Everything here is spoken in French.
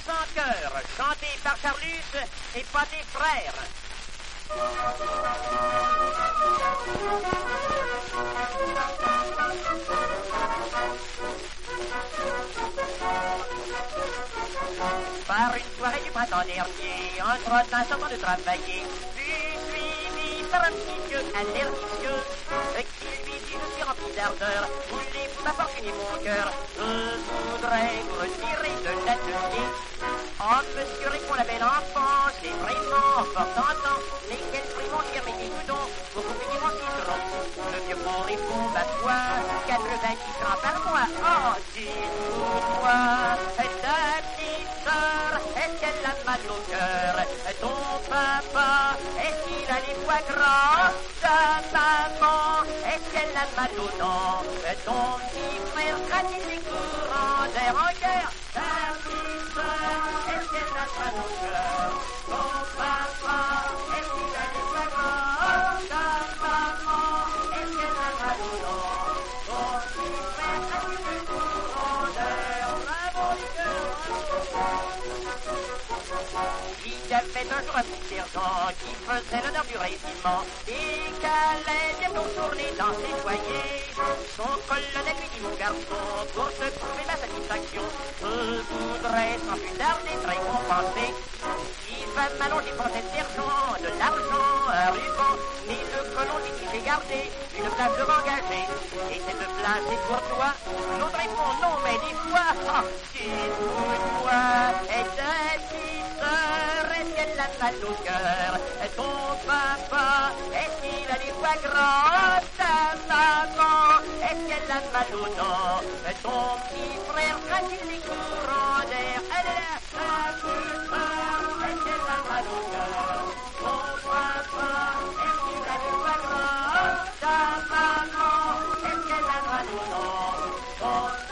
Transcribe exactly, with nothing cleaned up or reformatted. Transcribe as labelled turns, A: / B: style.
A: sans cœur, chanté par Charlus et pas tes frères. Par une soirée du printemps dernier, un trottin sortant de travailler fut suivi par un petit vieux allergicieux qui lui dit: je suis rempli d'ardeur, voulez-vous m'apporter mon cœur? Je voudrais vous retirer de l'atelier. Oh monsieur, répond la belle enfant, c'est vraiment fort tentant, mais quel prix mon cher, mais dis-nous donc, vous coupez mon citron. Le vieux con répond: ma foi, quatre-vingt-dix francs par mois. Oh, dis-moi, ta petite sœur, est-ce qu'elle a mal au cœur? Ton papa, est-ce qu'il a les foie gras? Ta maman, est-ce qu'elle a mal au dents? Ton petit frère pratique les courants d'air en guerre. Ta petite sœur, est-ce qu'elle a mal au cœur? Ton papa, est-ce qu'il a les foie gras? Ta maman, est-ce qu'elle a mal au dents? Ton petit frère pratique les courants d'air. Bravo les cœurs. Il y avait un jour un petit sergent qui faisait l'honneur du régiment et qu'allait bientôt tourner dans ses foyers. Son colonel lui dit: mon garçon, pour te prouver ma satisfaction, je voudrais sans plus tarder être récompensé. Il va m'allonger pour cet sergent de l'argent, un ruban, mais le colon lui dit: j'ai gardé une place de engagée et cette place est pour toi. L'autre répond: non, mais dis-moi, ah, dis-moi, est-ce sœur, est-ce qu'elle a mal au cœur? Ton papa, est-ce qu'il a les foie gras? Ta maman, est-ce qu'elle a mal aux dents? Ton petit frère pratique les courants d'air. Elle est là, ta petite sœur, est-ce qu'elle a mal au cœur? Ton papa, est-ce qu'il a les foie gras? Ta maman, est-ce qu'elle a mal aux dents? Ton